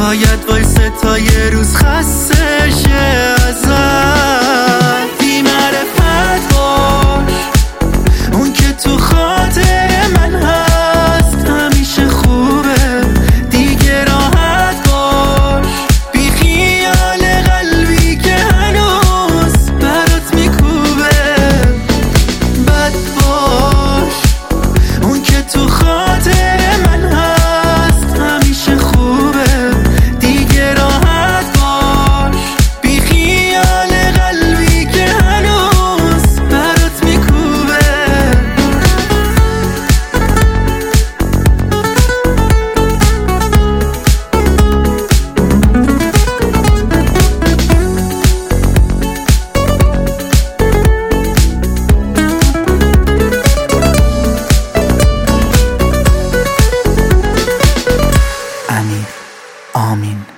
شاید وایسه تا یه روز خسته شه ازم. بی معرفت باش، اون که تو خاطر من هست همیشه خوبه. دیگه راحت باش، بی خیال قلبی که هنوز برات میکوبه. بد باش، اون که تو خاطر من هست همیشه خوبه. دیگه راحت باش، بی خیال قلبی که هنوز برات میکوبه. امیر آمین.